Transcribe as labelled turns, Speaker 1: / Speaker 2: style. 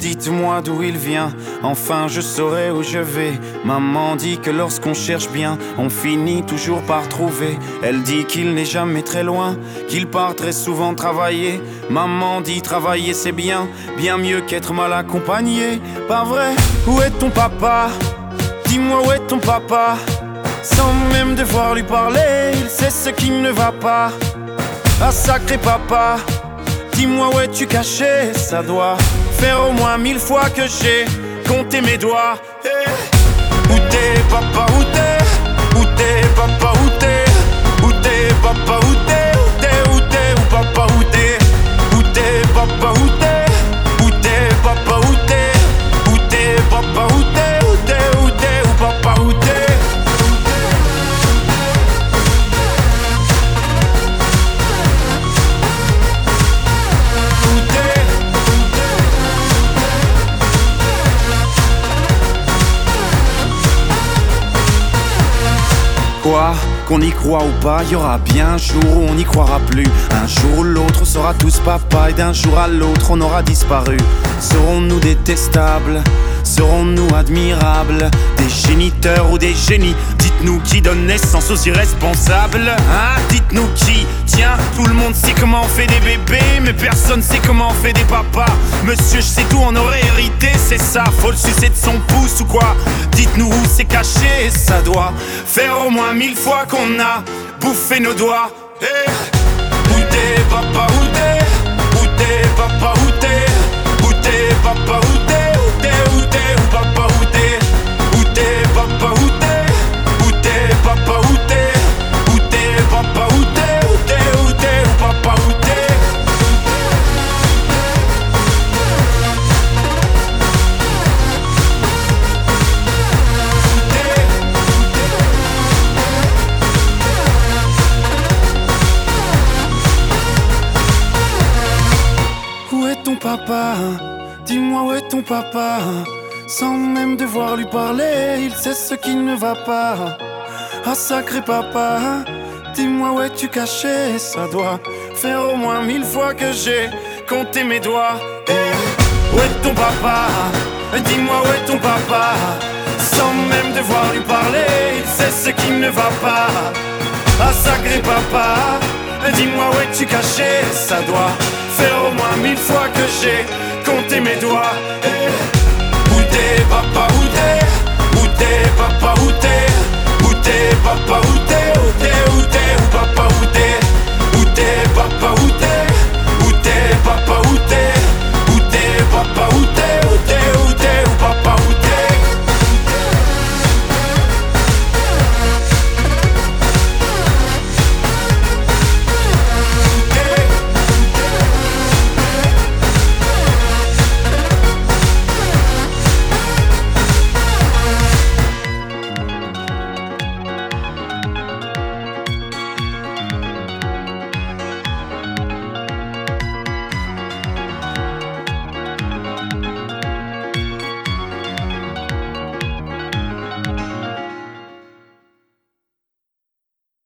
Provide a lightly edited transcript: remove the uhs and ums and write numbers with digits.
Speaker 1: dites-moi d'où il vient, enfin je saurai où je vais. Maman dit que lorsqu'on cherche bien, on finit toujours par trouver. Elle dit qu'il n'est jamais très loin, qu'il part très souvent travailler. Maman dit travailler c'est bien, bien mieux qu'être mal accompagné. Pas vrai? Où est ton papa? Dis-moi où est ton papa? Sans même devoir lui parler, il sait ce qui ne va pas. Ah sacré papa, dis-moi où es-tu caché? Ça doit faire au moins 1000 fois que j'ai compté mes doigts. Hey. Où t'es papa, où t'es? Où t'es papa, où t'es? Où t'es papa, où t'es? Où t'es, où t'es, où papa, où t'es? Où t'es papa, où t'es? Où t'es papa, où t'es? Où t'es papa, où t'es? Où t'es, où t'es, où papa, où t'es? Quoi? Qu'on y croit ou pas, y aura bien un jour où on n'y croira plus. Un jour ou l'autre on sera tous papa, et d'un jour à l'autre on aura disparu. Serons-nous détestables? Serons-nous admirables? Des géniteurs ou des génies? Dites-nous qui donne naissance aux irresponsables. Hein? Dites-nous qui? Tiens, tout le monde sait comment on fait des bébés, mais personne sait comment on fait des papas. Monsieur, je sais tout, on aurait hérité, c'est ça. Faut le sucer de son pouce ou quoi? Dites-nous où c'est caché, ça doit faire au moins 1000 fois qu'on a bouffé nos doigts. Hey. Où t'es papa, où t'es? Où t'es papa, où t'es? Où t'es papa, où t'es? Où t'es, où t'es, où papa, où t'es? Où t'es papa, où t'es? Où t'es papa, où t'es? Où t'es papa, où t'es? Où t'es, où t'es, où papa, où t'es? Où est ton papa? Dis-moi où est ton papa? Sans même devoir lui parler, il sait ce qui ne va pas. Ah sacré papa, dis-moi où es-tu caché? Ça doit faire au moins 1000 fois que j'ai compté mes doigts. Hey. Où est ton papa? Dis-moi où est ton papa? Sans même devoir lui parler, il sait ce qui ne va pas. Ah sacré papa, dis-moi où es-tu caché? Ça doit faire au moins 1000 fois que j'ai compté mes doigts.